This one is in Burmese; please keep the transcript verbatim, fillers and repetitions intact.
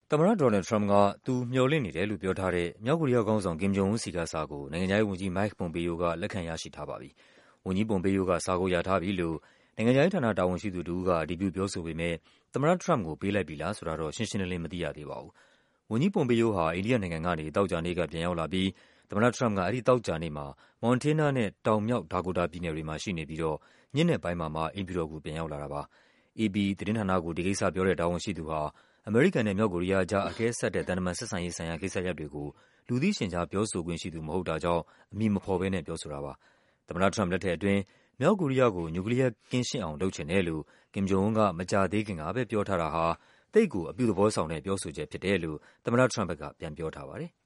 သမ္မတ ဒေါ်နယ်လ်ဒ် ထရမ့်ပ်က သူမျှော်လင့်နေတယ်လို့ပြောထားတဲ့ မြောက်ကိုရီးယားခေါင်းဆောင် Kim Jong Un ဆီကစာကို နိုင်ငံခြားရေးဝန်ကြီး Mike Pompeo က လက်ခံရရှိထားပါပြီ။ ဝန်ကြီး Pompeo က စာကိုရထားပြီလို့ နိုင်ငံခြားရေးဌာန တာဝန်ရှိသူတဦးက အတည်ပြုပြောဆိုပေမယ့် သမ္မတထရမ့်ပ်ကို ပေးလိုက်ပြီလားဆိုတာတော့ ရှင်းရှင်းလင်းလင်း မသိရသေးပါဘူး။ ဝန်ကြီး Pompeo ဟာ အိန္ဒိယနိုင်ငံကနေ သောကြာနေ့က ပြန်ရောက်လာပြီး သမ္မတထရမ့်ပ်က အဲဒီသောကြာနေ့မှာ Montana နဲ့ တောင်မြောက် ဒါကိုတာပြည်နယ်တွေမှာ ရှိနေပြီးတော့ ညဉ့်နက်ပိုင်းမှာမှ အိမ်ဖြူတော်ကို ပြန်ရောက်လာတာပါ။ အေပီသတင်းဌာနကို ဒီကိစ္စပြောတဲ့ တာဝန်ရှိသူဟာ အမေရိကန်နဲ့ မြောက်ကိုရီးယားကြား အကဲဆတ်တဲ့ သံတမန်ဆက်ဆံရေးဆိုင်ရာ ကိစ္စရပ်တွေကို လူသိရှင်ကြား ပြောဆိုခွင့်ရှိသူ မဟုတ်တာကြောင့် အမည်မဖော်ဘဲနဲ့ ပြောဆိုတာပါ။ သမ္မတထရမ့်ပ် လက်ထက်အတွင်း မြောက်ကိုရီးယားကို နျူကလီးယားကင်းရှင်းအောင် လုပ်ချင်တယ်လို့ Kim Jong Un က မကြာသေးခင်ကပဲ ပြောထားတာဟာ သိပ်ကို အပြုသဘောဆောင်တဲ့ ပြောဆိုချက်ဖြစ်တယ်လို့ သမ္မတထရမ့်ပ်ဘက်က ပြန်ပြောထားပါတယ်။